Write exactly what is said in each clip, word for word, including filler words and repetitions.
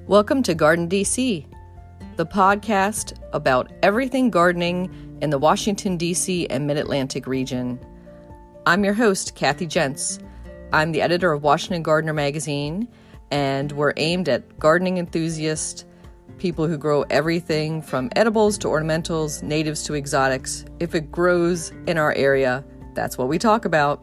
Welcome to Garden D C, the podcast about everything gardening in the Washington, D C and Mid-Atlantic region. I'm your host, Kathy Jentz. I'm the editor of Washington Gardener magazine, and we're aimed at gardening enthusiasts, people who grow everything from edibles to ornamentals, natives to exotics. If it grows in our area, that's what we talk about.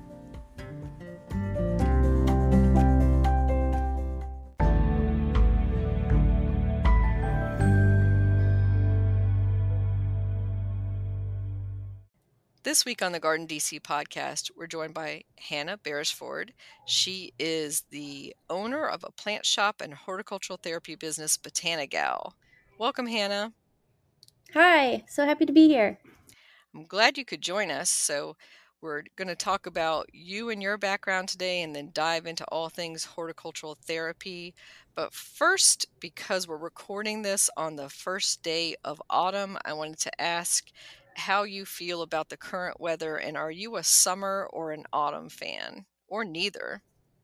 This week on the Garden D C podcast, we're joined by Hannah Beresford. She is the owner of a plant shop and horticultural therapy business, Botanigal. Welcome, Hannah. Hi, so happy to be here. I'm glad you could join us. So we're going to talk about you and your background today and then dive into all things horticultural therapy. But first, because we're recording this on the first day of autumn, I wanted to ask how you feel about the current weather, and are you a summer or an autumn fan, or neither?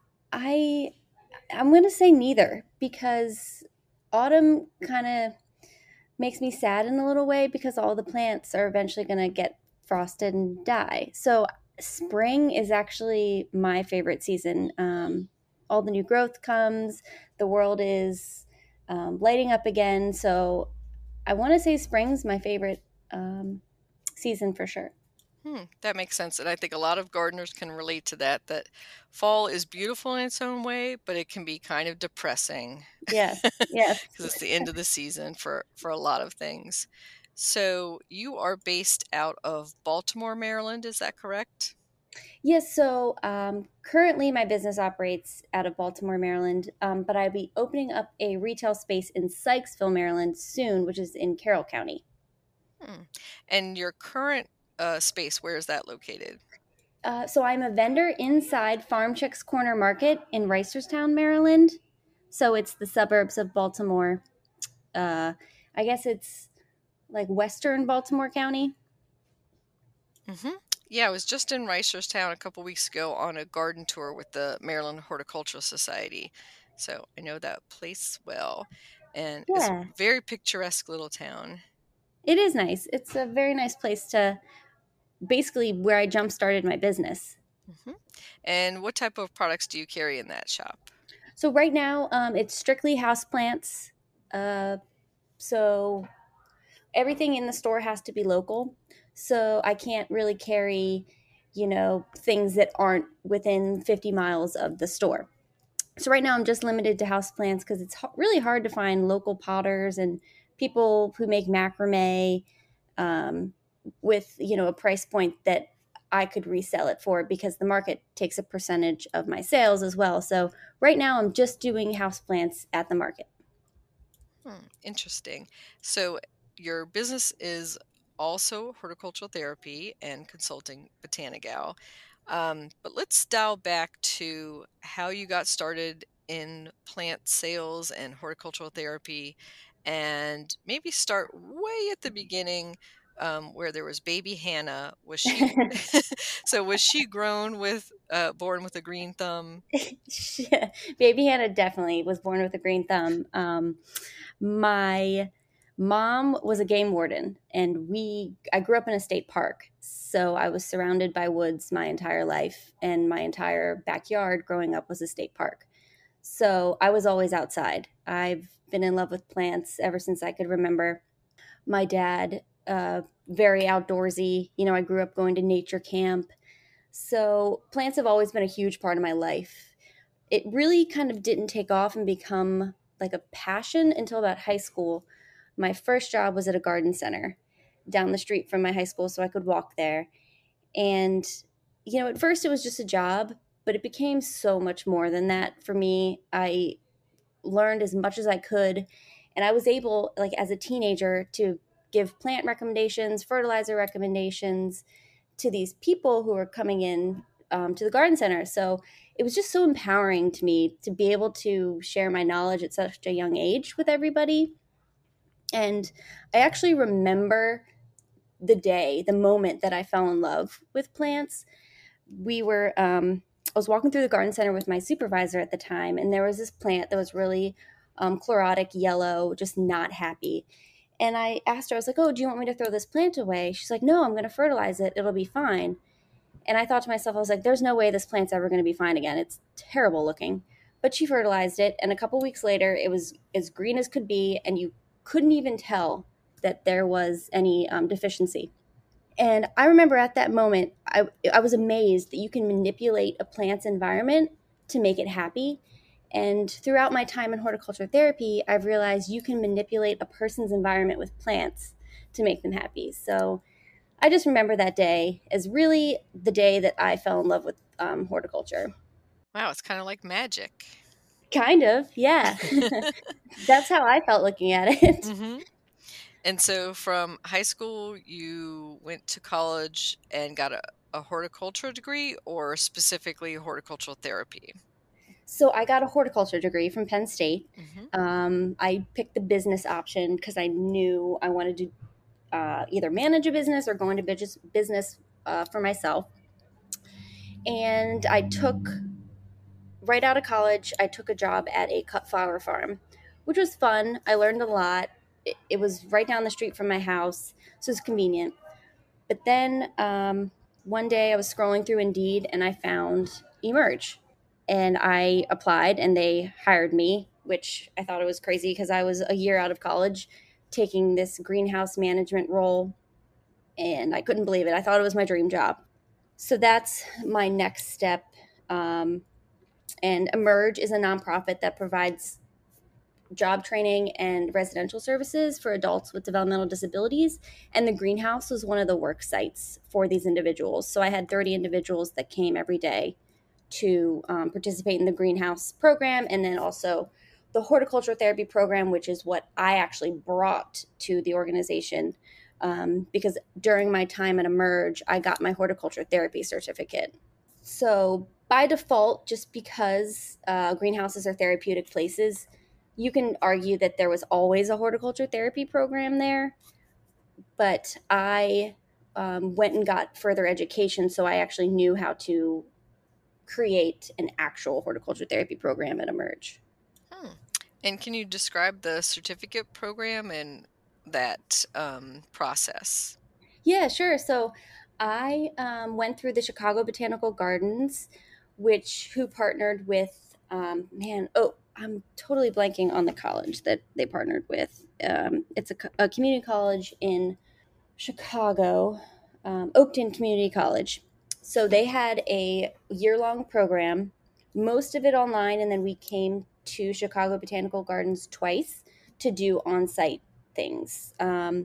I I'm going to say neither, because autumn kind of makes me sad in a little way because all the plants are eventually going to get frosted and die. So spring is actually my favorite season. Um, all the new growth comes, the world is um, lighting up again. So I want to say spring's my favorite um, season for sure. Hmm, that makes sense. And I think a lot of gardeners can relate to that, that fall is beautiful in its own way, but it can be kind of depressing. Yes, yes. Because it's the end of the season for, for a lot of things. So you are based out of Baltimore, Maryland, is that correct? Yes, so um, currently my business operates out of Baltimore, Maryland, um, but I'll be opening up a retail space in Sykesville, Maryland soon, which is in Carroll County. Hmm. And your current uh, space, where is that located? Uh, so I'm a vendor inside Farm Chicks Corner Market in Reisterstown, Maryland. So it's the suburbs of Baltimore. Uh, I guess it's like western Baltimore County. Mm-hmm. Yeah, I was just in Reisterstown a couple weeks ago on a garden tour with the Maryland Horticultural Society. So I know that place well. And it's a Yeah, very picturesque little town. it is nice. It's a very nice place to basically where I jump started my business. Mm-hmm. And what type of products do you carry in that shop? So right now, um, it's strictly houseplants. Uh, so everything in the store has to be local. So I can't really carry, you know, things that aren't within fifty miles of the store. So right now I'm just limited to houseplants because it's really hard to find local potters and people who make macrame um, with, you know, a price point that I could resell it for, because the market takes a percentage of my sales as well. So right now I'm just doing houseplants at the market. Hmm, interesting. So your business is also horticultural therapy and consulting, Botanigal. Um, but let's dial back to how you got started in plant sales and horticultural therapy, and maybe start way at the beginning, um, where there was baby Hannah. Was she so was she grown with uh, born with a green thumb? Baby Hannah definitely was born with a green thumb. Um, my mom was a game warden, and we I grew up in a state park, so I was surrounded by woods my entire life, and my entire backyard growing up was a state park. So I was always outside. I've been in love with plants ever since I could remember. My dad, uh, very outdoorsy. You know, I grew up going to nature camp. So plants have always been a huge part of my life. It really kind of didn't take off and become like a passion until about high school. My first job was at a garden center down the street from my high school, so I could walk there. And, you know, at first it was just a job, but it became so much more than that for me. I learned as much as I could, and I was able, like as a teenager, to give plant recommendations, fertilizer recommendations to these people who were coming in um, to the garden center. So it was just so empowering to me to be able to share my knowledge at such a young age with everybody. And I actually remember the day, the moment that I fell in love with plants. We were, um, I was walking through the garden center with my supervisor at the time, and there was this plant that was really um, chlorotic yellow, just not happy. And I asked her, I was like, oh, do you want me to throw this plant away? She's like, no, I'm going to fertilize it. It'll be fine. And I thought to myself, I was like, there's no way this plant's ever going to be fine again. It's terrible looking. But she fertilized it. And a couple weeks later, it was as green as could be. And you couldn't even tell that there was any um, deficiency. And I remember at that moment, I, I was amazed that you can manipulate a plant's environment to make it happy. And throughout my time in horticulture therapy, I've realized you can manipulate a person's environment with plants to make them happy. So I just remember that day as really the day that I fell in love with um, horticulture. Wow, it's kind of like magic. Kind of, yeah. That's how I felt looking at it. hmm And so from high school, you went to college and got a, a horticulture degree, or specifically horticultural therapy? So I got a horticulture degree from Penn State. hmm Um, I picked the business option because I knew I wanted to uh, either manage a business or go into business business uh, for myself. And I took right out of college, I took a job at a cut flower farm, which was fun. I learned a lot. It, it was right down the street from my house, so it was convenient. But then um, one day I was scrolling through Indeed and I found Emerge. And I applied and they hired me, which I thought it was crazy because I was a year out of college taking this greenhouse management role and I couldn't believe it. I thought it was my dream job. So that's my next step. Um, and Emerge is a nonprofit that provides job training and residential services for adults with developmental disabilities. And the greenhouse was one of the work sites for these individuals. So I had thirty individuals that came every day to um, participate in the greenhouse program and then also the horticulture therapy program, which is what I actually brought to the organization. Um, because during my time at Emerge, I got my horticulture therapy certificate. So by default, just because uh, greenhouses are therapeutic places, you can argue that there was always a horticulture therapy program there. But I um, went and got further education, so I actually knew how to create an actual horticulture therapy program at Emerge. Hmm. And can you describe the certificate program and that um, process? Yeah, sure. So I um, went through the Chicago Botanical Gardens, which who partnered with um, man. Oh, I'm totally blanking on the college that they partnered with. Um, it's a, a community college in Chicago, um, Oakton Community College. So they had a year long program, most of it online, and then we came to Chicago Botanical Gardens twice to do on site things. Um,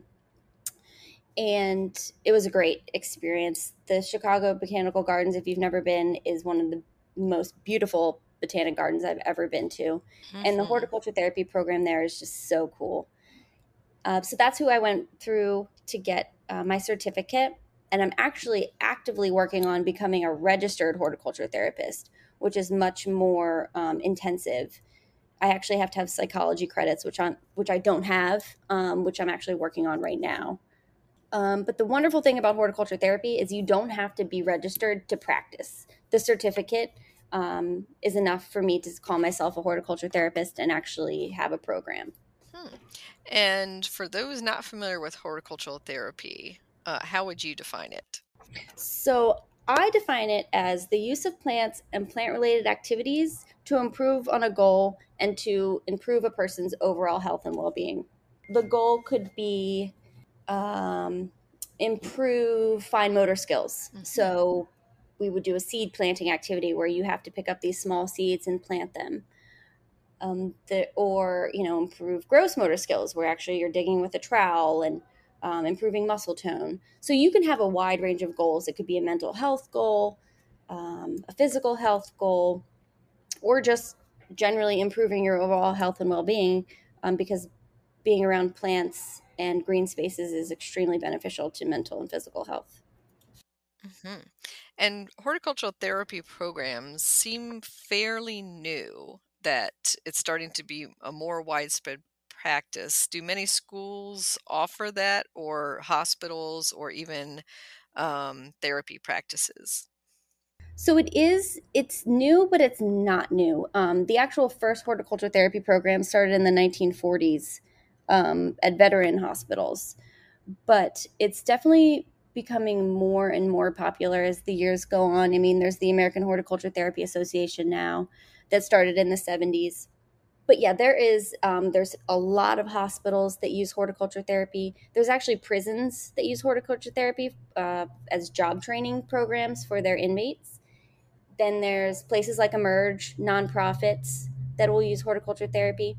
and it was a great experience. The Chicago Botanical Gardens, if you've never been, is one of the most beautiful botanic gardens I've ever been to. And the hmm horticulture therapy program there is just so cool. Uh, so that's who I went through to get uh, my certificate. And I'm actually actively working on becoming a registered horticulture therapist, which is much more um, intensive. I actually have to have psychology credits, which I which I don't have, um, which I'm actually working on right now. Um, but the wonderful thing about horticulture therapy is you don't have to be registered to practice. The certificate um, is enough for me to call myself a horticulture therapist and actually have a program. Hmm. And for those not familiar with horticultural therapy, uh, how would you define it? So I define it as the use of plants and plant related activities to improve on a goal and to improve a person's overall health and well being. The goal could be um, improve fine motor skills. hmm So we would do a seed planting activity where you have to pick up these small seeds and plant them. Um, the, or you know improve gross motor skills where actually you're digging with a trowel and um, improving muscle tone. So you can have a wide range of goals. It could be a mental health goal, um, a physical health goal, or just generally improving your overall health and well-being, um, because being around plants and green spaces is extremely beneficial to mental and physical health. hmm And horticultural therapy programs seem fairly new, that it's starting to be a more widespread practice. Do many schools offer that, or hospitals, or even um, therapy practices? So it is, it's new, but it's not new. Um, the actual first horticulture therapy program started in the nineteen forties um, at veteran hospitals, but it's definitely becoming more and more popular as the years go on. I mean, there's the American Horticulture Therapy Association now that started in the seventies. But yeah, there is um, there's a lot of hospitals that use horticulture therapy. There's actually prisons that use horticulture therapy uh, as job training programs for their inmates. Then there's places like Emerge, nonprofits that will use horticulture therapy.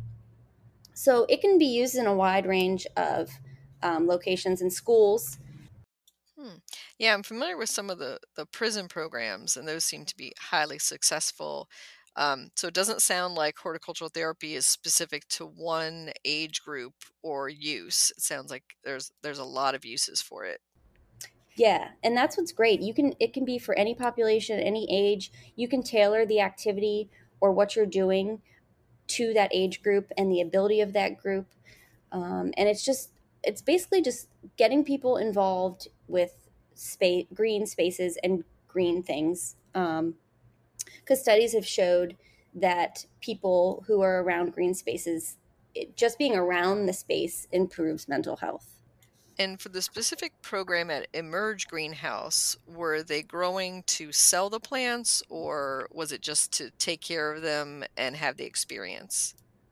So it can be used in a wide range of um, locations and schools. Hmm. Yeah, I'm familiar with some of the the prison programs, and those seem to be highly successful. Um, so it doesn't sound like horticultural therapy is specific to one age group or use. It sounds like there's there's a lot of uses for it. Yeah, and that's what's great. You can it can be for any population, any age. You can tailor the activity or what you're doing to that age group and the ability of that group. Um, and it's just it's basically just getting people involved with space, green spaces and green things. Um, because studies have showed that people who are around green spaces, it, just being around the space improves mental health. And for the specific program at Emerge Greenhouse, were they growing to sell the plants or was it just to take care of them and have the experience?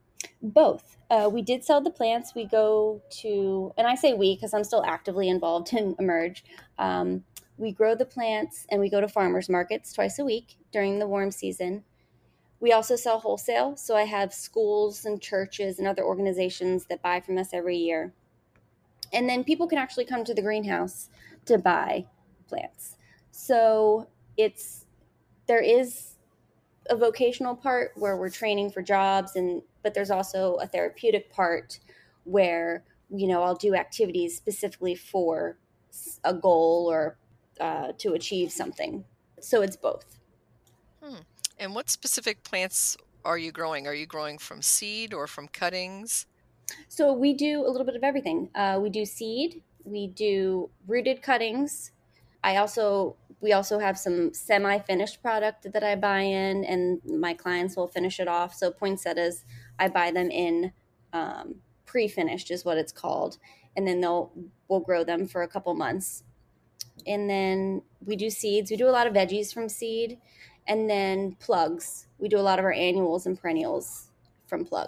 Both. Uh, we did sell the plants. We go to, and I say we because I'm still actively involved in Emerge. Um, we grow the plants and we go to farmers markets twice a week during the warm season. We also sell wholesale. So I have schools and churches and other organizations that buy from us every year. And then people can actually come to the greenhouse to buy plants. So it's, there is a vocational part where we're training for jobs, and but there's also a therapeutic part where, you know, I'll do activities specifically for a goal or uh, to achieve something. So it's both. Hmm. And what specific plants are you growing? Are you growing from seed or from cuttings? So we do a little bit of everything. Uh, we do seed, we do rooted cuttings. I also we also have some semi-finished product that I buy in, and my clients will finish it off. So poinsettias, I buy them in um, pre-finished, is what it's called, and then they'll we'll grow them for a couple months. And then we do seeds. We do a lot of veggies from seed, and then plugs. We do a lot of our annuals and perennials from plug.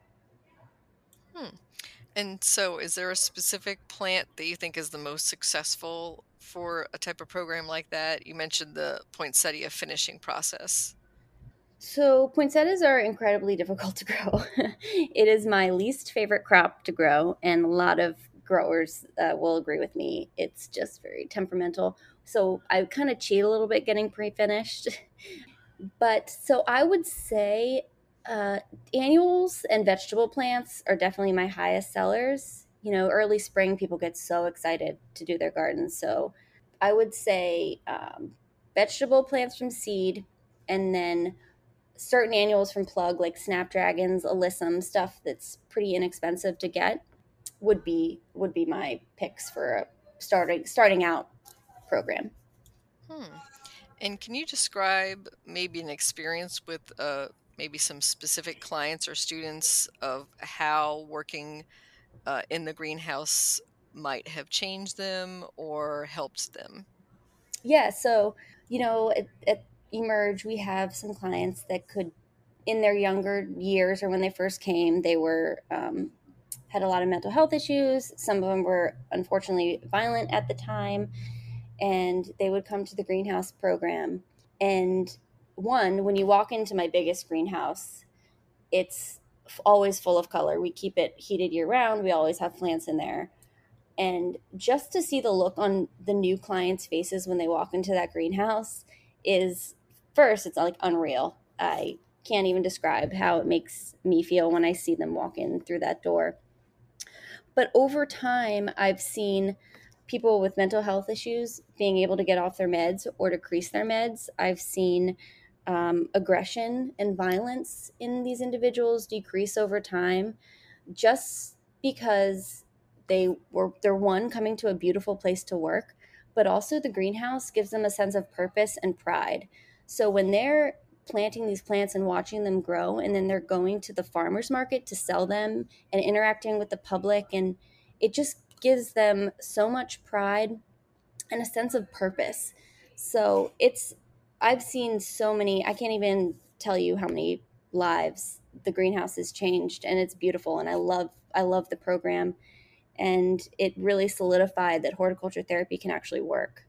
Hmm. And so, is there a specific plant that you think is the most successful for a type of program like that? You mentioned the poinsettia finishing process. So poinsettias are incredibly difficult to grow. It is my least favorite crop to grow, and a lot of growers uh, will agree with me. It's just very temperamental. So I kind of cheat a little bit getting pre-finished. But so I would say uh, annuals and vegetable plants are definitely my highest sellers. You know, early spring, people get so excited to do their gardens. So I would say um, vegetable plants from seed, and then certain annuals from plug like snapdragons, alyssum, stuff that's pretty inexpensive to get would be would be my picks for a starting starting out program. Hmm. And can you describe maybe an experience with uh, maybe some specific clients or students of how working uh, in the greenhouse might have changed them or helped them? Yeah, so you know, at, at Emerge, we have some clients that could, in their younger years or when they first came, they were um, had a lot of mental health issues. Some of them were unfortunately violent at the time, and they would come to the greenhouse program. And one, when you walk into my biggest greenhouse, it's always full of color. We keep it heated year round. We always have plants in there. And just to see the look on the new clients' faces when they walk into that greenhouse is, first, it's like unreal. I can't even describe how it makes me feel when I see them walk in through that door. But over time, I've seen people with mental health issues being able to get off their meds or decrease their meds. I've seen um, aggression and violence in these individuals decrease over time just because they were they're one coming to a beautiful place to work, but also the greenhouse gives them a sense of purpose and pride. So when they're planting these plants and watching them grow, and then they're going to the farmers market to sell them and interacting with the public, and it just gives them so much pride and a sense of purpose. So it's, I've seen so many, I can't even tell you how many lives the greenhouse has changed, and it's beautiful. And I love, I love the program, and it really solidified that horticulture therapy can actually work.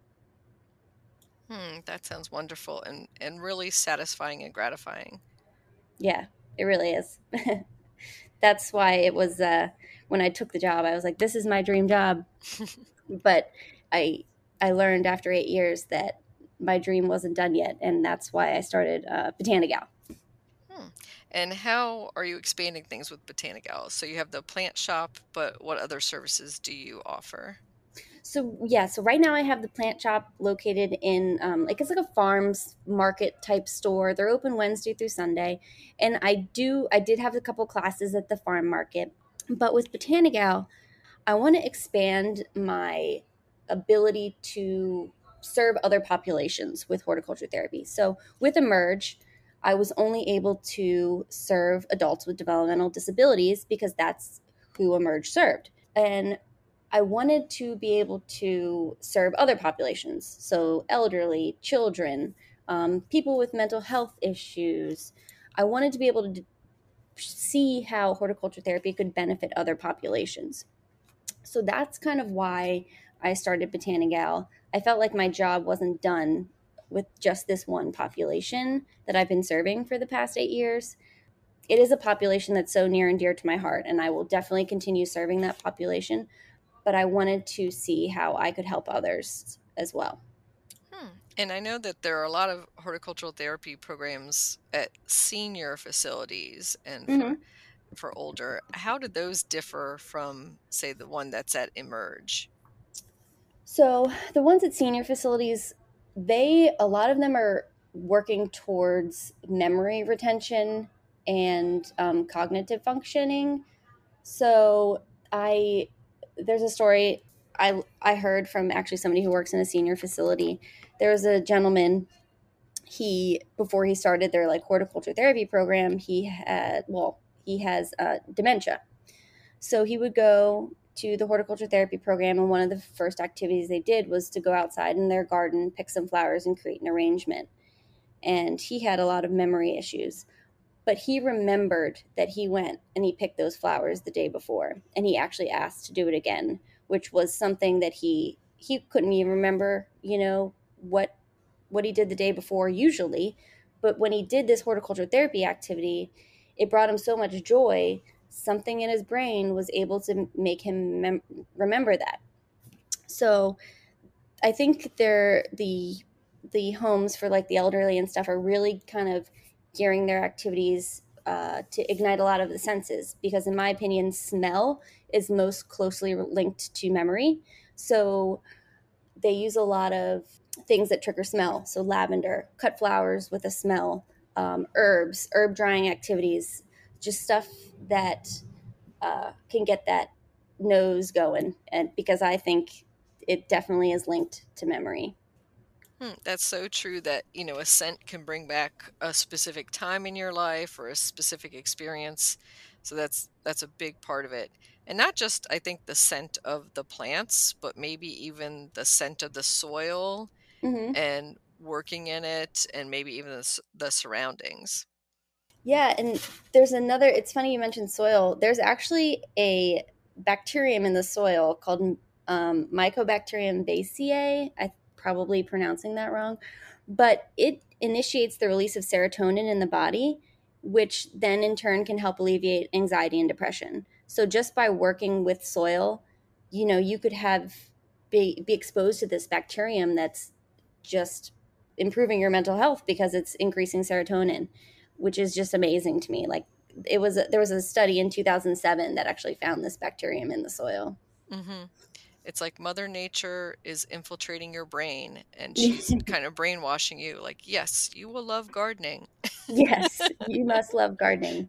Hmm, that sounds wonderful and and really satisfying and gratifying. Yeah, it really is. That's why it was, uh, when I took the job, I was like, this is my dream job. But I I learned after eight years that my dream wasn't done yet, and that's why I started uh, Botanigal. Hmm. And how are you expanding things with Botanical? So you have the plant shop, but what other services do you offer? So yeah, so right now I have the plant shop located in um, like it's like a farms market type store. They're open Wednesday through Sunday, and I do I did have a couple classes at the farm market, but with Botanigal, I want to expand my ability to serve other populations with horticulture therapy. So with Emerge, I was only able to serve adults with developmental disabilities because that's who Emerge served. And I wanted to be able to serve other populations, so elderly, children, um, people with mental health issues. I wanted to be able to see how horticulture therapy could benefit other populations. So that's kind of why I started Botanigal. I felt like my job wasn't done with just this one population that I've been serving for the past eight years. It is a population that's so near and dear to my heart, and I will definitely continue serving that population. But I wanted to see how I could help others as well. Hmm. And I know that there are a lot of horticultural therapy programs at senior facilities and for Mm-hmm. for older. How do those differ from, say, the one that's at Emerge? So the ones at senior facilities, they a lot of them are working towards memory retention and um, cognitive functioning. So I there's a story I I heard from actually somebody who works in a senior facility. There was a gentleman, he before he started their like horticulture therapy program, he had well, he has uh, dementia. So he would go to the horticulture therapy program, and one of the first activities they did was to go outside in their garden, pick some flowers, and create an arrangement. And he had a lot of memory issues, but he remembered that he went and he picked those flowers the day before, and he actually asked to do it again, which was something that he he couldn't even remember, you know, what what he did the day before usually. But when he did this horticulture therapy activity, it brought him so much joy. Something in his brain was able to make him mem- remember that. So I think they're the the homes for like the elderly and stuff are really kind of gearing their activities uh, to ignite a lot of the senses, because in my opinion smell is most closely linked to memory. So they use a lot of things that trigger smell, so lavender, cut flowers with a smell, um, herbs, herb drying activities, just stuff that uh, can get that nose going. And because I think it definitely is linked to memory. Hmm, that's so true that, you know, a scent can bring back a specific time in your life or a specific experience. So that's that's a big part of it. And not just, I think, the scent of the plants, but maybe even the scent of the soil Hmm. and working in it and maybe even the, s- the surroundings. Yeah, and there's another. It's funny you mentioned soil. There's actually a bacterium in the soil called um, Mycobacterium baceae. I probably pronouncing that wrong, but it initiates the release of serotonin in the body, which then in turn can help alleviate anxiety and depression. So just by working with soil, you know, you could have be, be exposed to this bacterium that's just improving your mental health because it's increasing serotonin, which is just amazing to me. Like it was a, there was a study in two thousand seven that actually found this bacterium in the soil. Hmm. It's like Mother Nature is infiltrating your brain and she's kind of brainwashing you, like, yes, you will love gardening. Yes, you must love gardening.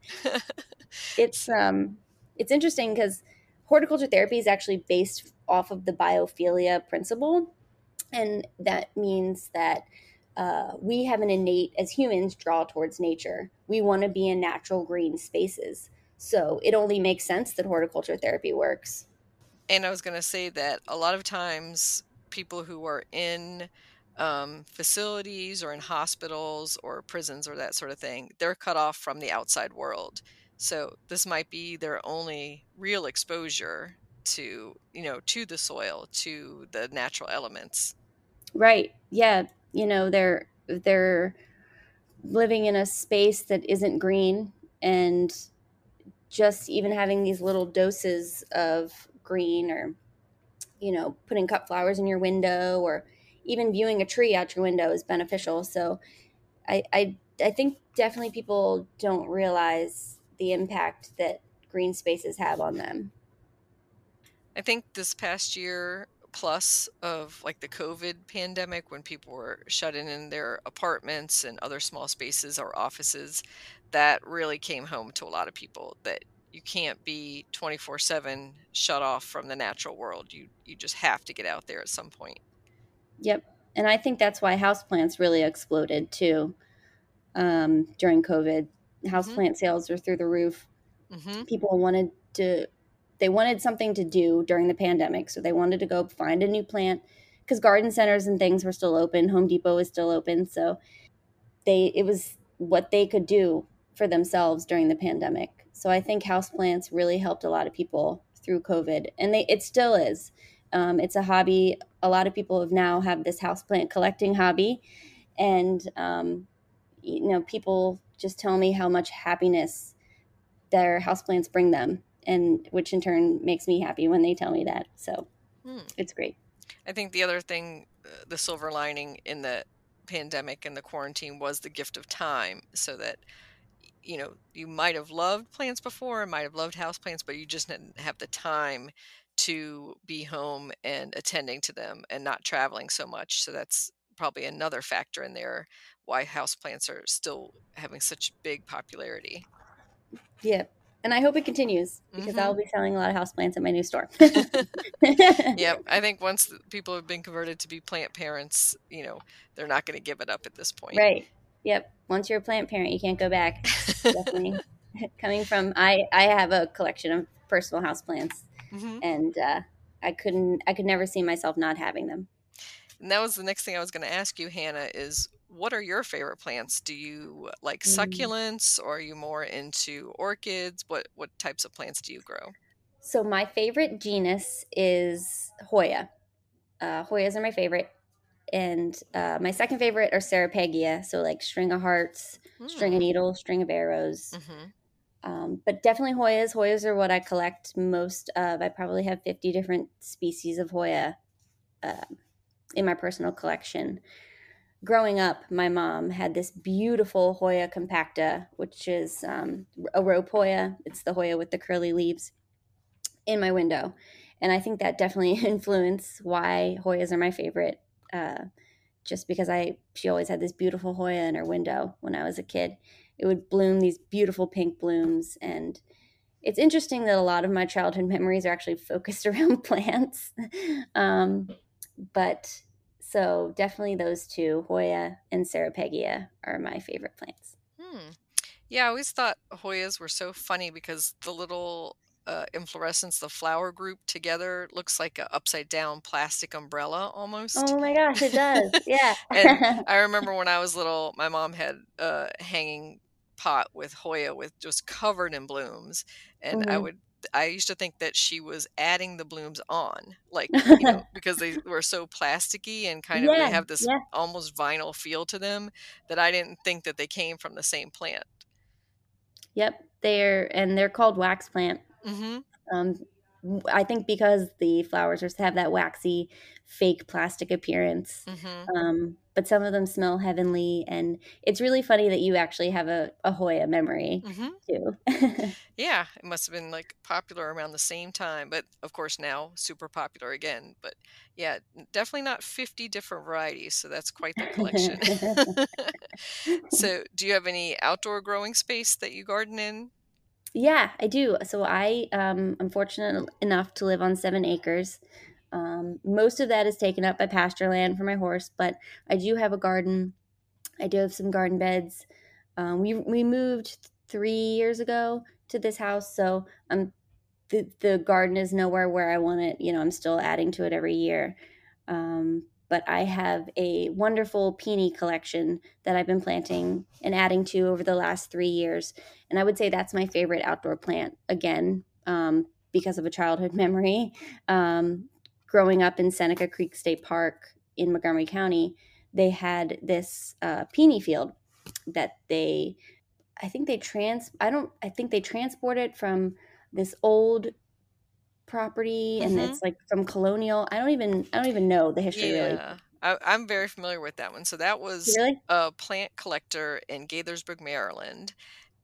It's So, um it's interesting because horticulture therapy is actually based off of the biophilia principle. And that means that uh, we have an innate, as humans, draw towards nature. We want to be in natural green spaces. So it only makes sense that horticulture therapy works. And I was going to say that a lot of times people who are in um, facilities or in hospitals or prisons or that sort of thing, they're cut off from the outside world. So this might be their only real exposure to, you know, to the soil, to the natural elements. Right. Yeah. You know, they're they're living in a space that isn't green, and just even having these little doses of green, or you know, putting cut flowers in your window, or even viewing a tree out your window is beneficial. So I, I, I think definitely people don't realize the impact that green spaces have on them. I think this past year plus of like the COVID pandemic, when people were shut in in their apartments and other small spaces or offices, that really came home to a lot of people that you can't be twenty-four seven shut off from the natural world. You you just have to get out there at some point. Yep. And I think that's why houseplants really exploded too, um, during COVID. Mhm. Houseplant sales were through the roof. Mhm. People wanted to, they wanted something to do during the pandemic. So they wanted to go find a new plant, because garden centers and things were still open. Home Depot was still open. So they, it was what they could do for themselves during the pandemic. So I think houseplants really helped a lot of people through COVID, and they, it still is. Um, it's a hobby. A lot of people have now have this houseplant collecting hobby, and um, you know, people just tell me how much happiness their houseplants bring them, and which in turn makes me happy when they tell me that. So Hmm. it's great. I think the other thing, uh, the silver lining in the pandemic and the quarantine was the gift of time, so that you know, you might have loved plants before and might have loved house plants, but you just didn't have the time to be home and attending to them and not traveling so much. So that's probably another factor in there why house plants are still having such big popularity. Yeah. And I hope it continues, because Hmm. I'll be selling a lot of houseplants at my new store. Yeah, I think once the people have been converted to be plant parents, you know, they're not going to give it up at this point. Right. Yep. Once you're a plant parent, you can't go back. Definitely. Coming from, I I have a collection of personal houseplants, Hmm. and uh, I couldn't I could never see myself not having them. And that was the next thing I was going to ask you, Hannah, is what are your favorite plants? Do you like Mm. succulents, or are you more into orchids? What what types of plants do you grow? So my favorite genus is Hoya. Uh, Hoyas are my favorite, and uh, my second favorite are Ceropegia. So like string of hearts, string of Hmm. needles, string of arrows. Hmm. Um, but definitely Hoyas. Hoyas are what I collect most of. I probably have fifty different species of Hoya uh, in my personal collection. Growing up, my mom had this beautiful Hoya compacta, which is um, a rope Hoya. It's the Hoya with the curly leaves, in my window. And I think that definitely influenced why Hoyas are my favorite. Uh, just because I, she always had this beautiful Hoya in her window when I was a kid. It would bloom these beautiful pink blooms. And it's interesting that a lot of my childhood memories are actually focused around plants. um, but so definitely those two, Hoya and Ceropegia, are my favorite plants. Hmm. Yeah, I always thought Hoyas were so funny because the little uh, inflorescence, the flower group together looks like a upside down plastic umbrella almost. Oh my gosh, it does. Yeah. And I remember when I was little, my mom had a hanging pot with Hoya with just covered in blooms, and I Hmm. would I used to think that she was adding the blooms on, like, you know, because they were so plasticky and kind of they Yeah, have this yeah. almost vinyl feel to them, that I didn't think that they came from the same plant. Yep, they're and they're called wax plant. Mhm. Um, I think because the flowers just have that waxy, fake plastic appearance. Mhm. Um, but some of them smell heavenly, and it's really funny that you actually have a, a Hoya memory Mhm. too. Yeah, it must have been, like, popular around the same time, but, of course, now super popular again, but, yeah, n definitely not fifty different varieties, so that's quite the collection. So, do you have any outdoor growing space that you garden in? Yeah, I do. So I um, I'm fortunate enough to live on seven acres. Um, most of that is taken up by pasture land for my horse, but I do have a garden. I do have some garden beds. Um, we we moved three years ago to this house, so I'm the the garden is nowhere where I want it. You know, I'm still adding to it every year. Um, but I have a wonderful peony collection that I've been planting and adding to over the last three years. And I would say that's my favorite outdoor plant, again, um, because of a childhood memory. Um, growing up in Seneca Creek State Park in Montgomery County, they had this uh, peony field that they, I think they trans, I don't, I think they transported from this old property, and Mm-hmm. it's like from colonial. I don't even I don't even know the history really. Yeah, I, I'm very familiar with that one. So that was Really? a plant collector in Gaithersburg, Maryland,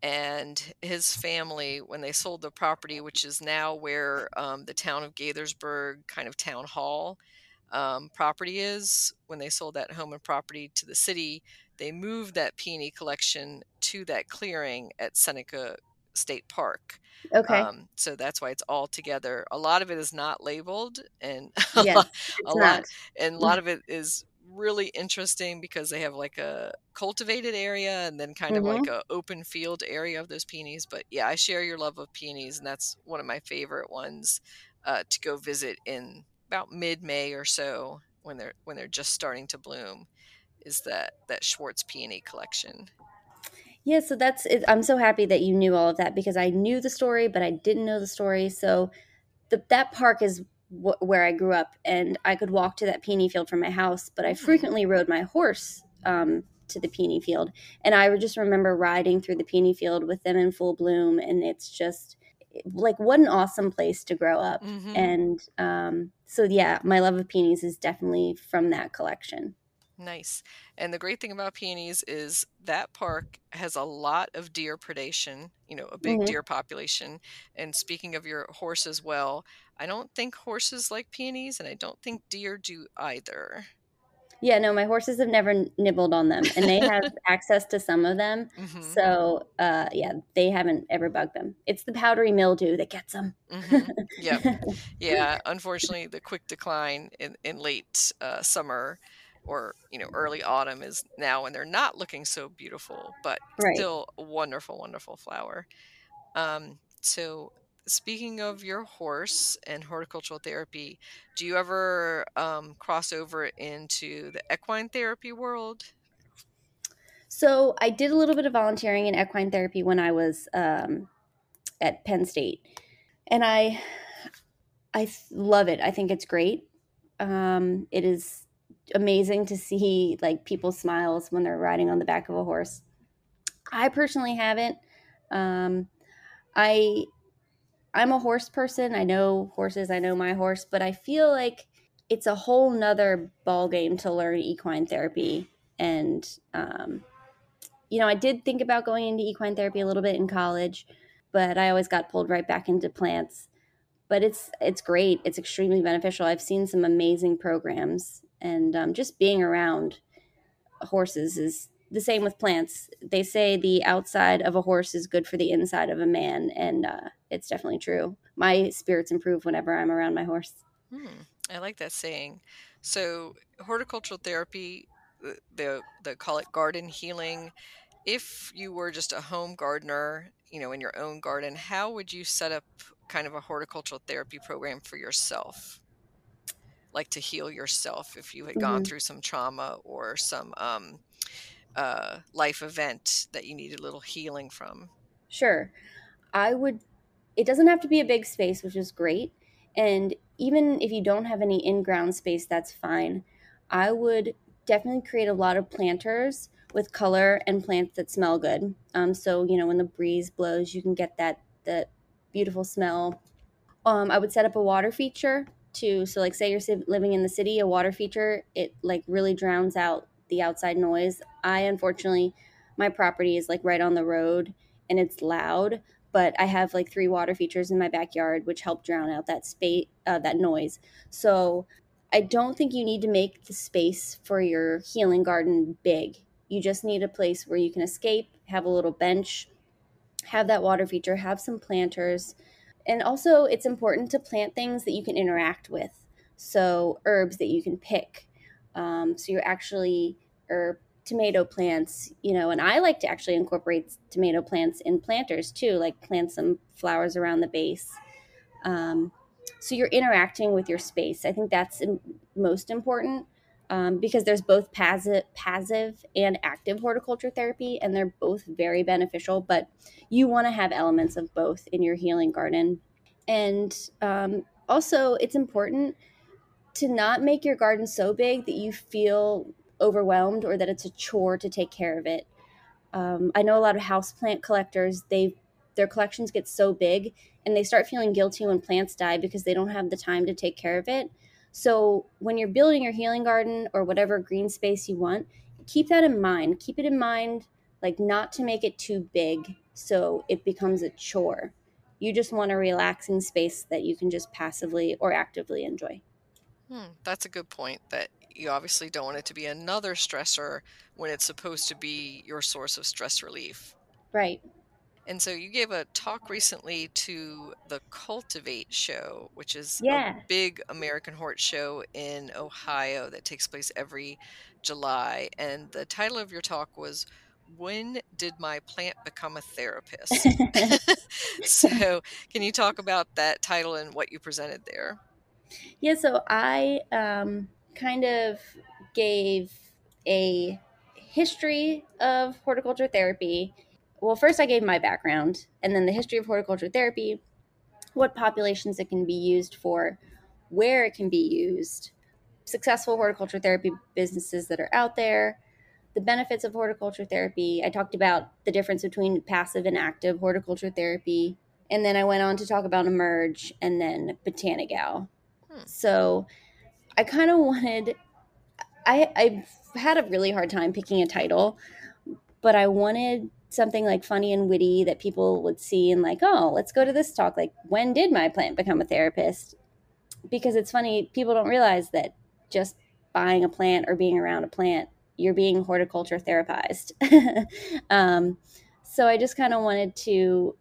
and his family, when they sold the property, which is now where um, the town of Gaithersburg kind of town hall um, property is, when they sold that home and property to the city, they moved that peony collection to that clearing at Seneca State Park. Okay. Um, so that's why it's all together. A lot of it is not labeled, and a Yes, lot, a it's lot, not. and a lot of it is really interesting because they have like a cultivated area and then kind of like Mhm. a open field area of those peonies. But yeah, I share your love of peonies, and that's one of my favorite ones uh, to go visit in about mid-May or so when they're when they're just starting to bloom. Is that that Schwartz peony collection? Yeah, so that's it. I'm so happy that you knew all of that because I knew the story, but I didn't know the story. So the, that park is wh- where I grew up, and I could walk to that peony field from my house. But I Hmm. frequently rode my horse um, to the peony field, and I would just remember riding through the peony field with them in full bloom, and it's just like what an awesome place to grow up. Mm-hmm. And um, so, yeah, my love of peonies is definitely from that collection. Nice. And the great thing about peonies is that park has a lot of deer predation, you know, a big Hmm. deer population. And speaking of your horse as well, I don't think horses like peonies, and I don't think deer do either. Yeah, no, my horses have never nibbled on them, and they have access to some of them. Mm-hmm. So, uh, yeah, they haven't ever bugged them. It's the powdery mildew that gets them. Mm-hmm. Yep. Yeah, unfortunately, the quick decline in, in late uh, summer or you know early autumn is now when they're not looking so beautiful, but Right. still a wonderful, wonderful flower. Um, so speaking of your horse and horticultural therapy, do you ever um, cross over into the equine therapy world? So I did a little bit of volunteering in equine therapy when I was um, at Penn State, and I I th- love it. I think it's great. Um, it is amazing to see like people's smiles when they're riding on the back of a horse. I personally haven't. Um, I I'm a horse person. I know horses. I know my horse, but I feel like it's a whole nother ball game to learn equine therapy. And um, you know, I did think about going into equine therapy a little bit in college, but I always got pulled right back into plants. But it's it's great. It's extremely beneficial. I've seen some amazing programs, and um, just being around horses is the same with plants. They say the outside of a horse is good for the inside of a man, and uh, it's definitely true. My spirits improve whenever I'm around my horse. Hmm, I like that saying. So horticultural therapy, uh, they they call it garden healing. If you were just a home gardener, you know, in your own garden, how would you set up kind of a horticultural therapy program for yourself? Like to heal yourself if you had gone Hmm. through some trauma or some um, uh, life event that you needed a little healing from. Sure. I would, it doesn't have to be a big space, which is great. And even if you don't have any in ground space, that's fine. I would definitely create a lot of planters with color and plants that smell good. Um, so, you know, when the breeze blows, you can get that, that beautiful smell. um, I would set up a water feature too. So, like, say you're si- living in the city, a water feature, it like really drowns out the outside noise. I unfortunately, my property is like right on the road and it's loud, but I have like three water features in my backyard which help drown out that space, uh, that noise. So, I don't think you need to make the space for your healing garden big. You just need a place where you can escape, have a little bench, have that water feature, have some planters, and also, it's important to plant things that you can interact with. so herbs that you can pick. Um, so you're actually, or tomato plants, you know, and I like to actually incorporate tomato plants in planters too, like plant some flowers around the base. Um, so you're interacting with your space. I think that's im- most important, um, because there's both passive, passive and active horticulture therapy, and they're both very beneficial. But you want to have elements of both in your healing garden. And um, also, it's important to not make your garden so big that you feel overwhelmed or that it's a chore to take care of it. Um, I know a lot of houseplant collectors, they their collections get so big and they start feeling guilty when plants die because they don't have the time to take care of it. So when you're building your healing garden or whatever green space you want, keep that in mind. Keep it in mind, like not to make it too big so it becomes a chore. You just want a relaxing space that you can just passively or actively enjoy. Hmm, that's a good point that you obviously don't want it to be another stressor when it's supposed to be your source of stress relief. Right. And so you gave a talk recently to the Cultivate show, which is a Yeah. big American hort show in Ohio that takes place every July. And the title of your talk was When Did My Plant Become a Therapist? So, can you talk about that title and what you presented there? Yeah, so I um, kind of gave a history of horticulture therapy. Well, first I gave my background, and then the history of horticulture therapy, what populations it can be used for, where it can be used, successful horticulture therapy businesses that are out there, the benefits of horticulture therapy. I talked about the difference between passive and active horticulture therapy. And then I went on to talk about Emerge and then Botanigal. Hmm. So I kind of wanted, I, I've had a really hard time picking a title, but I wanted something like funny and witty that people would see and like, oh, let's go to this talk. Like, when did my plant become a therapist? Because it's funny, people don't realize that just buying a plant or being around a plant, you're being horticulture therapized. um, so I just kind of wanted to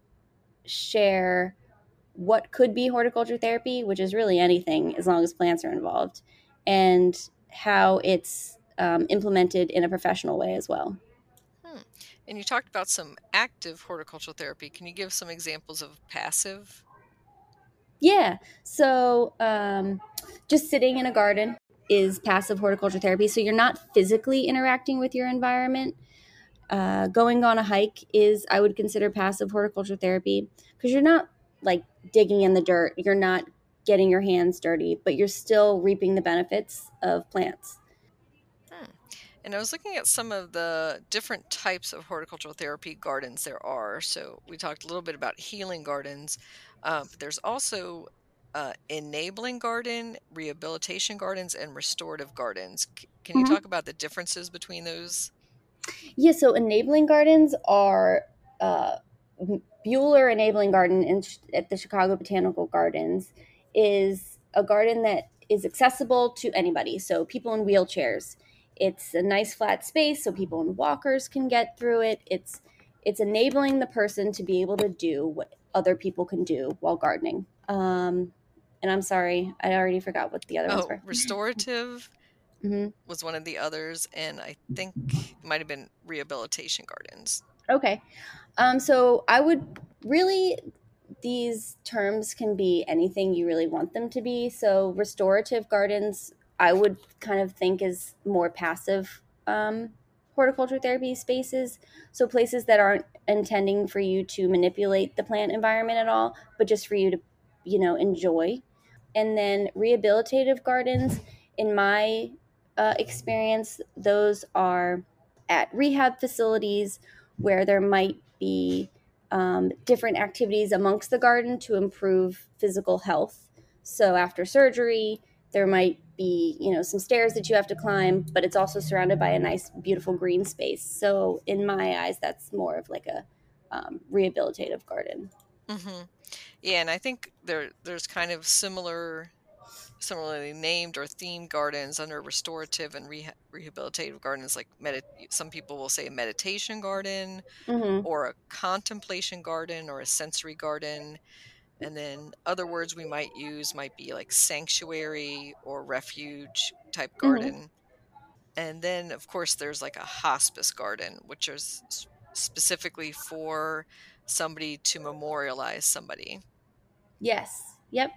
share what could be horticulture therapy, which is really anything as long as plants are involved, and how it's um, implemented in a professional way as well. Hmm. And you talked about some active horticultural therapy. Can you give some examples of passive? Yeah. So um, just sitting in a garden is passive horticulture therapy. So you're not physically interacting with your environment. Uh, going on a hike is, I would consider passive horticulture therapy because you're not like digging in the dirt. You're not getting your hands dirty, but you're still reaping the benefits of plants. Hmm. And I was looking at some of the different types of horticultural therapy gardens there are. So we talked a little bit about healing gardens, uh, but there's also uh, enabling garden, rehabilitation gardens, and restorative gardens. C- can you Mhm. talk about the differences between those? Yeah, so enabling gardens are uh, Bueller Enabling Garden in, at the Chicago Botanical Gardens is a garden that is accessible to anybody. So people in wheelchairs. It's a nice flat space so people in walkers can get through it. It's it's enabling the person to be able to do what other people can do while gardening. Um, and I'm sorry, I already forgot what the other ones Oh, were. restorative Hmm. was one of the others, and I think it might have been rehabilitation gardens. Okay. Um, so I would really, these terms can be anything you really want them to be. So restorative gardens, I would kind of think is more passive um, horticulture therapy spaces. So places that aren't intending for you to manipulate the plant environment at all, but just for you to, you know, enjoy. And then rehabilitative gardens, in my uh, experience, those are at rehab facilities where there might be um, different activities amongst the garden to improve physical health. So after surgery, there might be, you know, some stairs that you have to climb, but it's also surrounded by a nice, beautiful green space. So in my eyes, that's more of like a um, rehabilitative garden. Hmm. Yeah, and I think there there's kind of similar similarly named or themed gardens under restorative and reha- rehabilitative gardens like medit some people will say a meditation garden Mm-hmm. or a contemplation garden or a sensory garden. And then other words we might use might be like sanctuary or refuge type Hmm. garden. And then, of course, there's like a hospice garden, which is s- specifically for somebody to memorialize somebody. Yes. Yep.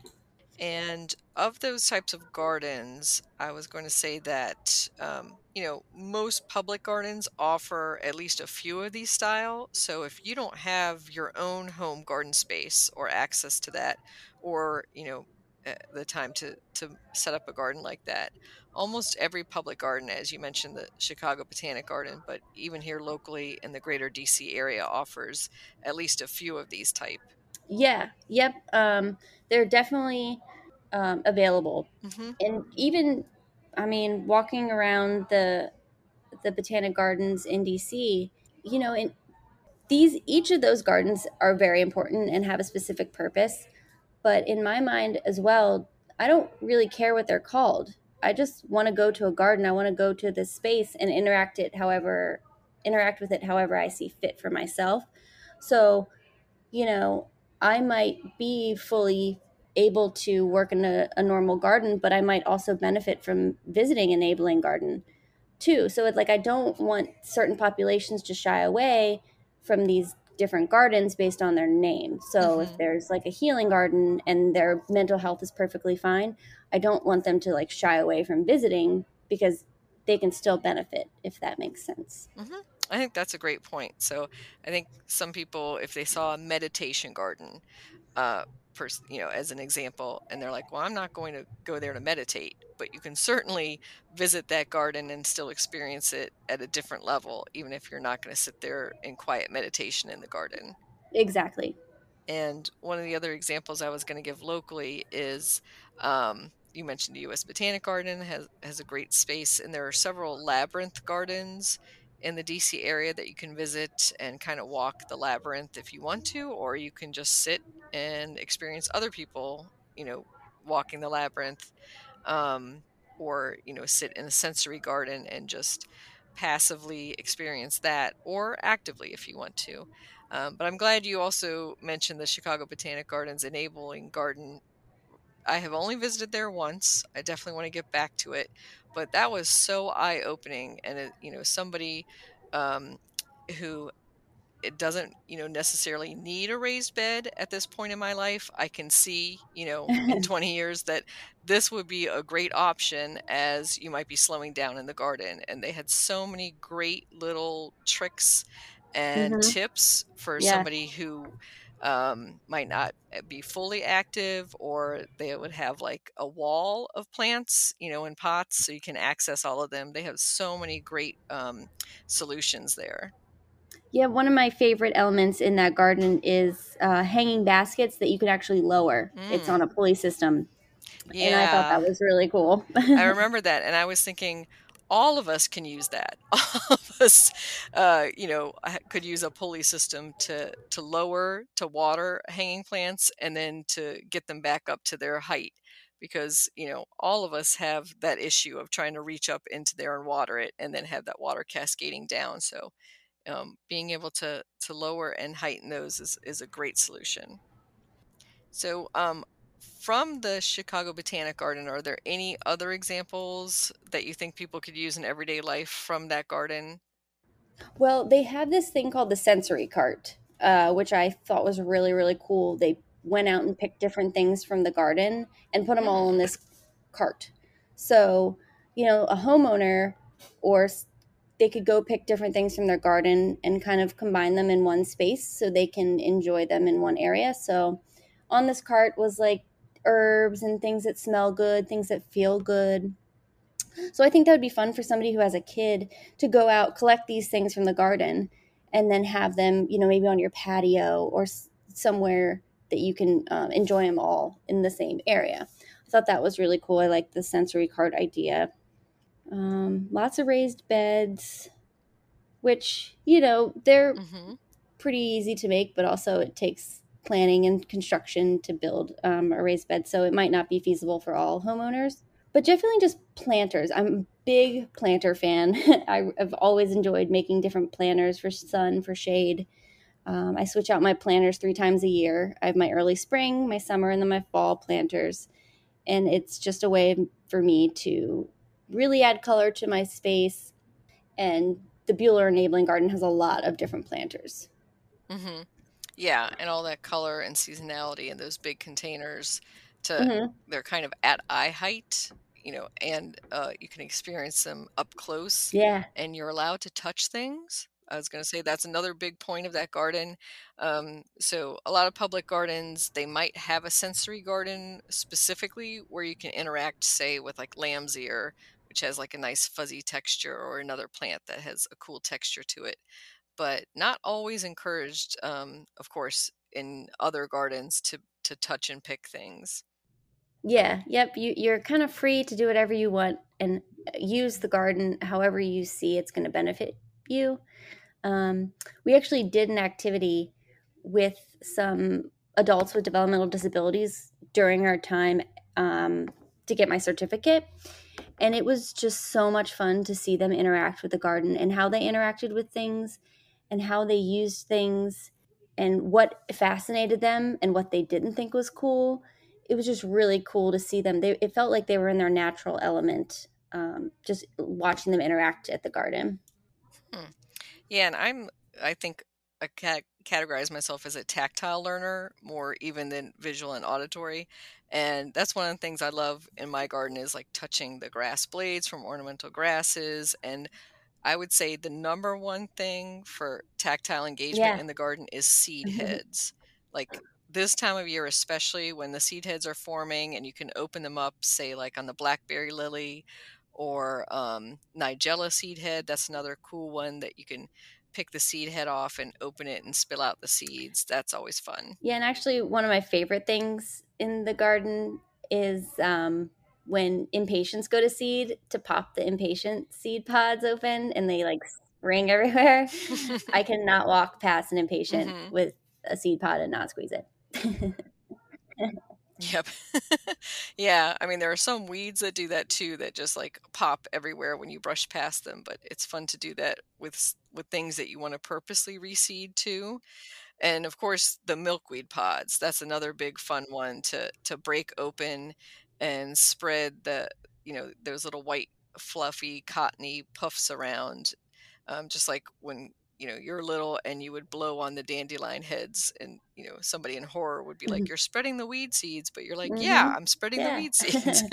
And of those types of gardens, I was going to say that, um, you know, most public gardens offer at least a few of these style. So if you don't have your own home garden space or access to that, or, you know, uh, the time to to set up a garden like that, almost every public garden, as you mentioned, the Chicago Botanic Garden, but even here locally in the greater D C area offers at least a few of these type. Yeah. Yep. Um, they're definitely um, available, Hmm. and even, I mean, walking around the the botanic gardens in D C, you know, in these each of those gardens are very important and have a specific purpose. But in my mind as well, I don't really care what they're called. I just want to go to a garden. I want to go to this space and interact it however interact with it however I see fit for myself. So, you know, I might be fully able to work in a, a normal garden, but I might also benefit from visiting a neighboring garden too. So it's like I don't want certain populations to shy away from these different gardens based on their name. So if Hmm. there's like a healing garden and their mental health is perfectly fine, I don't want them to like shy away from visiting because they can still benefit, if that makes sense. Hmm. I think that's a great point. So I think some people, if they saw a meditation garden, uh, pers- you know, as an example, and they're like, "Well, I'm not going to go there to meditate," but you can certainly visit that garden and still experience it at a different level, even if you're not going to sit there in quiet meditation in the garden. Exactly. And one of the other examples I was going to give locally is, um, you mentioned the U S Botanic Garden has has a great space, and there are several labyrinth gardens in the D C area that you can visit and kind of walk the labyrinth if you want to, or you can just sit and experience other people, you know, walking the labyrinth, um, or you know, sit in a sensory garden and just passively experience that, or actively if you want to. Um, but I'm glad you also mentioned the Chicago Botanic Gardens enabling garden. I have only visited there once. I definitely want to get back to it, but that was so eye-opening. And it, you know, somebody um, who it doesn't, you know, necessarily need a raised bed at this point in my life. I can see, you know, in twenty years that this would be a great option as you might be slowing down in the garden. And they had so many great little tricks and Hmm. tips for Yeah. somebody who um, might not uh, be fully active, or they would have like a wall of plants, you know, in pots so you can access all of them. They have so many great um, solutions there. Yeah, one of my favorite elements in that garden is uh, hanging baskets that you could actually lower. It's on Mm. a pulley system. And I thought that Yeah, was really cool. I remember that, and I was thinking all of us can use that. All of us, uh, you know, uh, could use a pulley system to to lower, to water hanging plants, and then to get them back up to their height. Because you know, all of us have that issue of trying to reach up into there and water it, and then have that water cascading down. So, um, being able to to lower and heighten those is is a great solution. So, um, from the Chicago Botanic Garden, are there any other examples that you think people could use in everyday life from that garden? Well, they have this thing called the sensory cart, uh, which I thought was really, really cool. They went out and picked different things from the garden and put them all in Hmm. this cart. So, you know, a homeowner or s- they could go pick different things from their garden and kind of combine them in one space so they can enjoy them in one area. So, on this cart was like herbs and things that smell good, things that feel good. So I think that would be fun for somebody who has a kid to go out, collect these things from the garden, and then have them, you know, maybe on your patio or s- somewhere that you can um, enjoy them all in the same area. I thought that was really cool. I like the sensory cart idea. Um, lots of raised beds, which, you know, they're Hmm. pretty easy to make, but also it takes planning and construction to build um, a raised bed. So it might not be feasible for all homeowners. But definitely just planters. I'm a big planter fan. I, I've always enjoyed making different planters for sun, for shade. Um, I switch out my planters three times a year. I have my early spring, my summer, and then my fall planters. And it's just a way for me to really add color to my space. And the Bueller Enabling Garden has a lot of different planters. Mm-hmm. Yeah, and all that color and seasonality in those big containers to Mm-hmm. they're kind of at eye height, you know, and uh, you can experience them up close Yeah. and you're allowed to touch things. I was going to say that's another big point of that garden. Um, so a lot of public gardens, they might have a sensory garden specifically where you can interact, say, with like lamb's ear, which has like a nice fuzzy texture, or another plant that has a cool texture to it, but not always encouraged, um, of course, in other gardens to to touch and pick things. Yeah. Yep. You, you're kind of free to do whatever you want and use the garden however you see it's going to benefit you. Um, we actually did an activity with some adults with developmental disabilities during our time um, to get my certificate. And it was just so much fun to see them interact with the garden and how they interacted with things and how they used things and what fascinated them and what they didn't think was cool. It was just really cool to see them. They, it felt like they were in their natural element, um, just watching them interact at the garden. Hmm. Yeah, and I'm I think I ca- categorize myself as a tactile learner more even than visual and auditory. And that's one of the things I love in my garden is like touching the grass blades from ornamental grasses. And I would say the number one thing for tactile engagement Yeah. in the garden is seed heads. Like this time of year, especially when the seed heads are forming and you can open them up, say, like on the blackberry lily or um, Nigella seed head. That's another cool one that you can pick the seed head off and open it and spill out the seeds. That's always fun. Yeah, and actually, one of my favorite things in the garden is um, when impatiens go to seed to pop the impatient seed pods open and they like spring everywhere. I cannot walk past an impatient hmm with a seed pod and not squeeze it. Yep. Yeah, I mean, there are some weeds that do that too that just like pop everywhere when you brush past them, but it's fun to do that with s- with things that you want to purposely reseed too. And of course, the milkweed pods, that's another big fun one to to break open and spread the, you know, those little white fluffy cottony puffs around, um, just like when you know you're little and you would blow on the dandelion heads and you know somebody in horror would be like, you're spreading the weed seeds, but you're like, yeah, Mm-hmm. I'm spreading the Yeah. weed seeds.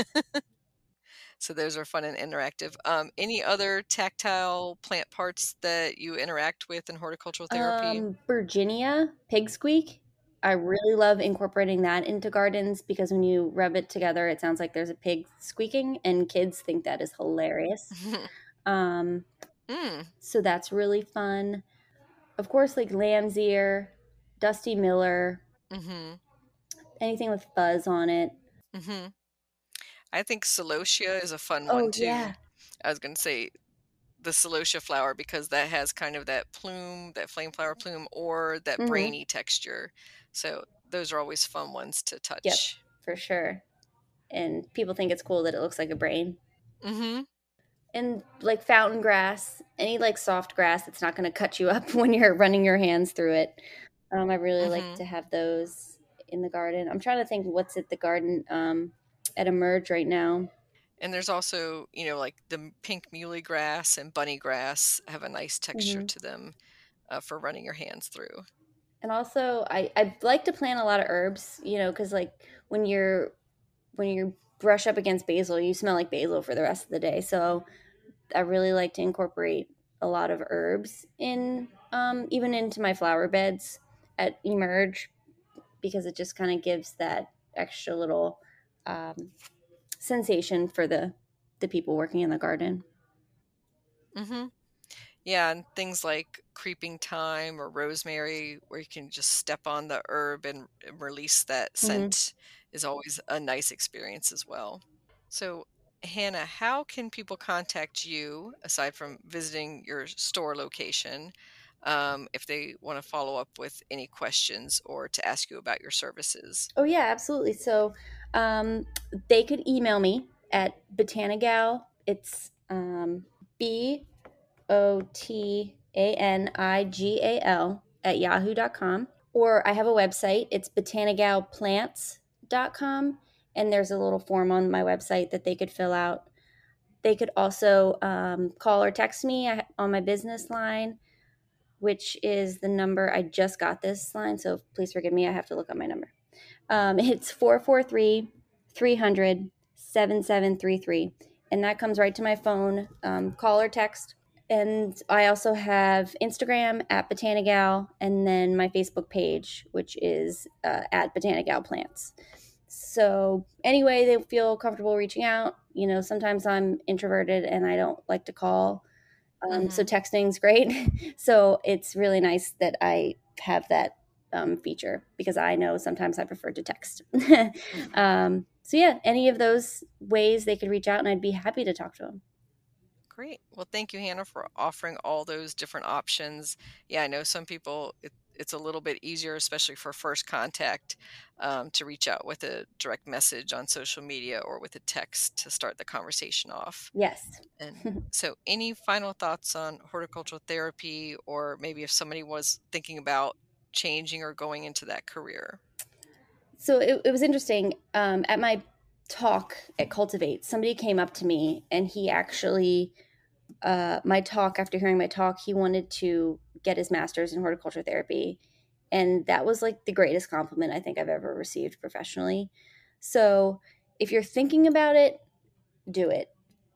So those are fun and interactive. Um, any other tactile plant parts that you interact with in horticultural therapy? Um, Virginia pig squeak. I really love incorporating that into gardens because when you rub it together, it sounds like there's a pig squeaking, and kids think that is hilarious. Um, mm, so that's really fun. Of course, like lamb's ear, Dusty Miller, hmm anything with fuzz on it. hmm I think celosia is a fun one Oh too. yeah. I was going to say the celosia flower because that has kind of that plume, that flame flower plume, or that Mm-hmm. brainy texture. So those are always fun ones to Yep, touch. for sure. And people think it's cool that it looks like a brain. hmm And like fountain grass, any like soft grass that's not going to cut you up when you're running your hands through it. Um, I really like hmm to have those in the garden. I'm trying to think what's at the garden um, at Emerge right now. And there's also, you know, like the m- pink muhly grass and bunny grass have a nice texture Hmm. to them uh, for running your hands through. And also, I I like to plant a lot of herbs, you know, because like when you're when you brush up against basil, you smell like basil for the rest of the day. So I really like to incorporate a lot of herbs in, um, even into my flower beds at Emerge because it just kind of gives that extra little um, sensation for the the people working in the garden. hmm Yeah, and things like creeping thyme or rosemary, where you can just step on the herb and and release that Hmm. scent, is always a nice experience as well. So, Hannah, how can people contact you aside from visiting your store location, um, if they want to follow up with any questions or to ask you about your services? Oh yeah, absolutely. So um, they could email me at Botanigal. It's um, B O T A N I G A L at yahoo dot com. Or I have a website. It's botanigal plants dot com. And there's a little form on my website that they could fill out. They could also um, call or text me on my business line, which is the number. I just got this line, so please forgive me. I have to look up my number. Um, it's four four three, three hundred, seven seven three three. And that comes right to my phone, um, call or text. And I also have Instagram at Botanigal, and then my Facebook page, which is uh, at Botanigal Plants. So anyway, they feel comfortable reaching out. You know, sometimes I'm introverted and I don't like to call. Um, mm-hmm. So texting's great. So it's really nice that I have that um, feature, because I know sometimes I prefer to text. mm-hmm. um, so yeah, any of those ways they could reach out, and I'd be happy to talk to them. Great. Well, thank you, Hannah, for offering all those different options. Yeah, I know some people, it, it's a little bit easier, especially for first contact, um, to reach out with a direct message on social media or with a text to start the conversation off. Yes. And so any final thoughts on horticultural therapy, or maybe if somebody was thinking about changing or going into that career? So it, it was interesting. Um, at my talk at Cultivate, somebody came up to me, and he actually, uh, my talk, after hearing my talk, he wanted to get his master's in horticulture therapy. And that was like the greatest compliment I think I've ever received professionally. So if you're thinking about it, do it,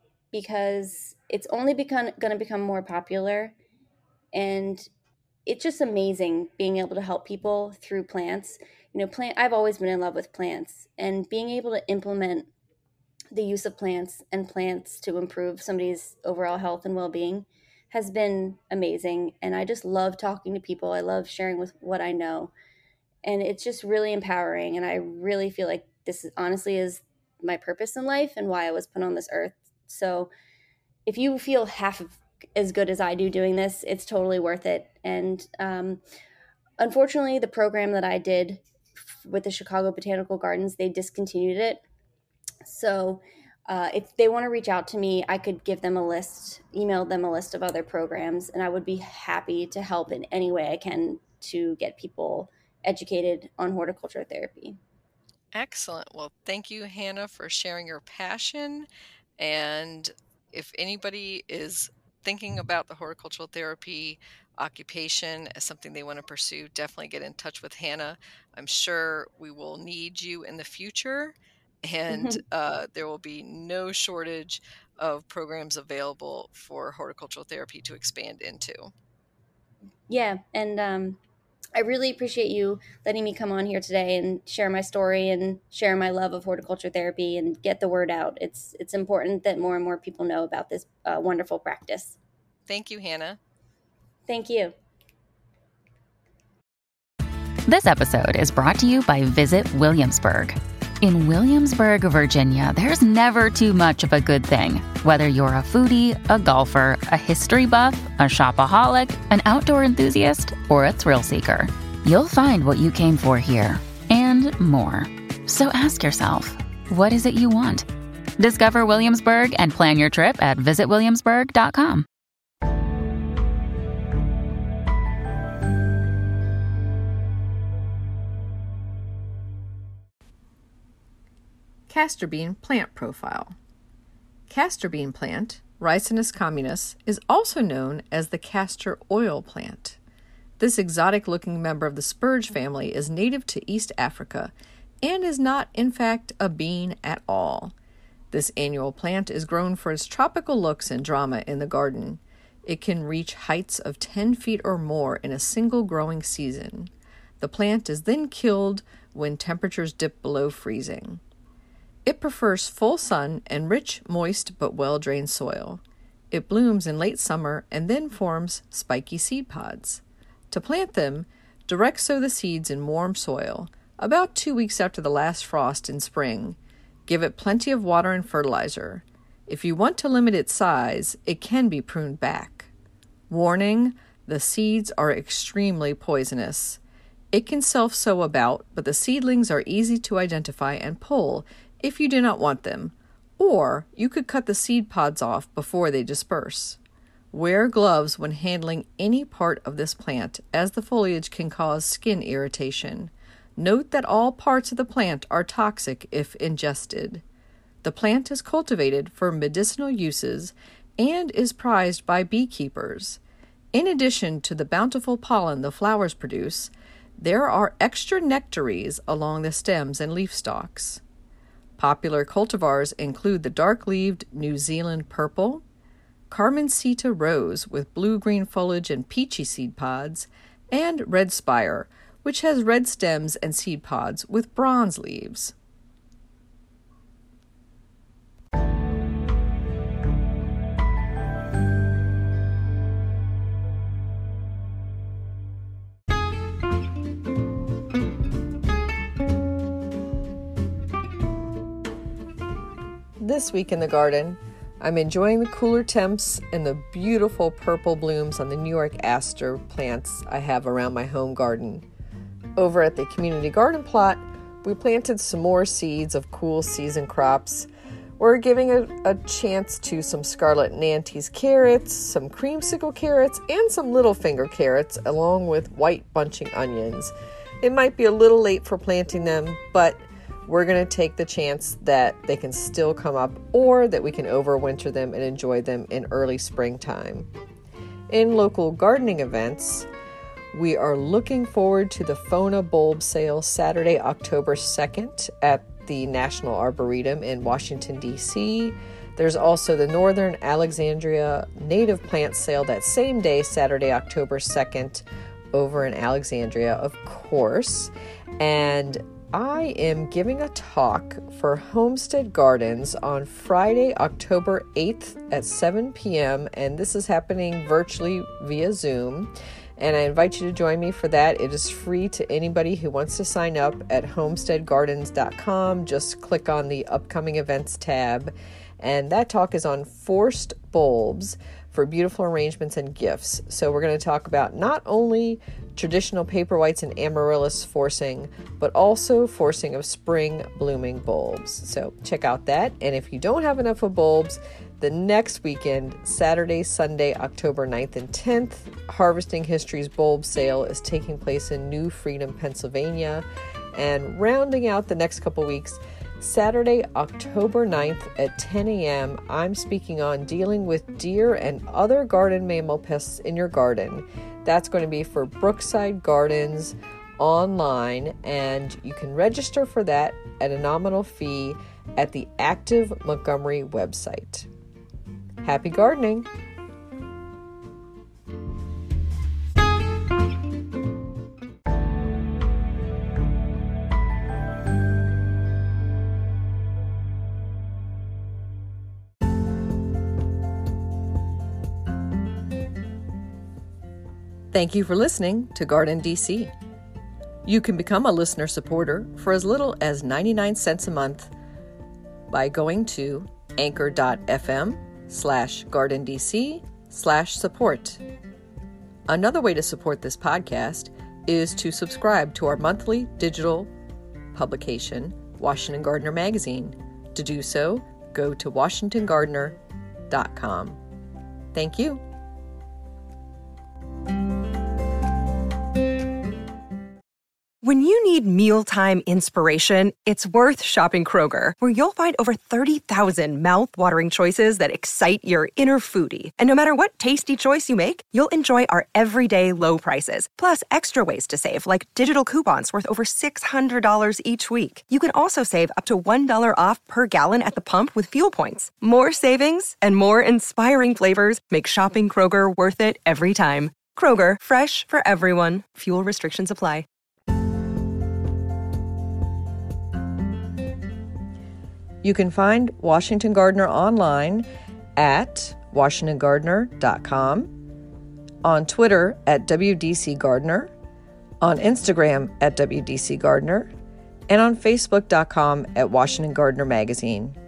because it's only become going to become more popular. And it's just amazing being able to help people through plants. You know, plant, I've always been in love with plants, and being able to implement the use of plants and plants to improve somebody's overall health and well-being has been amazing. And I just love talking to people. I love sharing with what I know. And it's just really empowering. And I really feel like this is, honestly is my purpose in life and why I was put on this earth. So if you feel half of as good as I do doing this, it's totally worth it. And um, unfortunately, the program that I did with the Chicago Botanical Gardens, they discontinued it. So uh, if they want to reach out to me, I could give them a list, email them a list of other programs, and I would be happy to help in any way I can to get people educated on horticulture therapy. Excellent. Well, thank you, Hannah, for sharing your passion. And if anybody is thinking about the horticultural therapy occupation as something they want to pursue, definitely get in touch with Hannah. I'm sure we will need you in the future, and uh, there will be no shortage of programs available for horticultural therapy to expand into. Yeah, and um, I really appreciate you letting me come on here today and share my story and share my love of horticulture therapy and get the word out. It's it's important that more and more people know about this uh, wonderful practice. Thank you, Hannah. Thank you. This episode is brought to you by Visit Williamsburg. In Williamsburg, Virginia, there's never too much of a good thing. Whether you're a foodie, a golfer, a history buff, a shopaholic, an outdoor enthusiast, or a thrill seeker, you'll find what you came for here and more. So ask yourself, what is it you want? Discover Williamsburg and plan your trip at visit williamsburg dot com. Castor bean plant profile. Castor bean plant, Ricinus communis, is also known as the castor oil plant. This exotic-looking member of the spurge family is native to East Africa and is not, in fact, a bean at all. This annual plant is grown for its tropical looks and drama in the garden. It can reach heights of ten feet or more in a single growing season. The plant is then killed when temperatures dip below freezing. It prefers full sun and rich, moist, but well-drained soil. It blooms in late summer and then forms spiky seed pods. To plant them, direct sow the seeds in warm soil, about two weeks after the last frost in spring. Give it plenty of water and fertilizer. If you want to limit its size, it can be pruned back. Warning, the seeds are extremely poisonous. It can self-sow about, but the seedlings are easy to identify and pull if you do not want them, or you could cut the seed pods off before they disperse. Wear gloves when handling any part of this plant, as the foliage can cause skin irritation. Note that all parts of the plant are toxic if ingested. The plant is cultivated for medicinal uses and is prized by beekeepers. In addition to the bountiful pollen the flowers produce, there are extra nectaries along the stems and leaf stalks. Popular cultivars include the dark-leaved New Zealand purple, Carmencita rose with blue-green foliage and peachy seed pods, and Red Spire, which has red stems and seed pods with bronze leaves. This week in the garden, I'm enjoying the cooler temps and the beautiful purple blooms on the New York aster plants I have around my home garden. Over at the community garden plot, we planted some more seeds of cool season crops. We're giving a, a chance to some Scarlet Nantes carrots, some creamsicle carrots, and some Littlefinger carrots, along with white bunching onions. It might be a little late for planting them, but we're going to take the chance that they can still come up or that we can overwinter them and enjoy them in early springtime. In local gardening events, we are looking forward to the Fona bulb sale Saturday, October second at the National Arboretum in Washington, D C There's also the Northern Alexandria native plant sale that same day, Saturday, October second, over in Alexandria, of course. And I am giving a talk for Homestead Gardens on Friday, October eighth at seven p.m. and this is happening virtually via Zoom. And I invite you to join me for that. It is free to anybody who wants to sign up at homestead gardens dot com. Just click on the upcoming events tab. And that talk is on forced bulbs for beautiful arrangements and gifts. So we're going to talk about not only traditional paper whites and amaryllis forcing, but also forcing of spring blooming bulbs. So check out that. And if you don't have enough of bulbs, the next weekend, Saturday, Sunday, October ninth and tenth, Harvesting History's bulb sale is taking place in New Freedom, Pennsylvania. And rounding out the next couple weeks, Saturday, October ninth at ten a.m., I'm speaking on dealing with deer and other garden mammal pests in your garden. That's going to be for Brookside Gardens online, and you can register for that at a nominal fee at the Active Montgomery website. Happy gardening! Thank you for listening to Garden D C. You can become a listener supporter for as little as ninety-nine cents a month by going to anchor.fm slash gardendc slash support. Another way to support this podcast is to subscribe to our monthly digital publication, Washington Gardener Magazine. To do so, go to washington gardener dot com. Thank you. When you need mealtime inspiration, it's worth shopping Kroger, where you'll find over thirty thousand mouth-watering choices that excite your inner foodie. And no matter what tasty choice you make, you'll enjoy our everyday low prices, plus extra ways to save, like digital coupons worth over six hundred dollars each week. You can also save up to one dollar off per gallon at the pump with fuel points. More savings and more inspiring flavors make shopping Kroger worth it every time. Kroger, fresh for everyone. Fuel restrictions apply. You can find Washington Gardener online at washington gardener dot com, on Twitter at W D C Gardener, on Instagram at W D C Gardener, and on facebook dot com at Washington Gardener Magazine.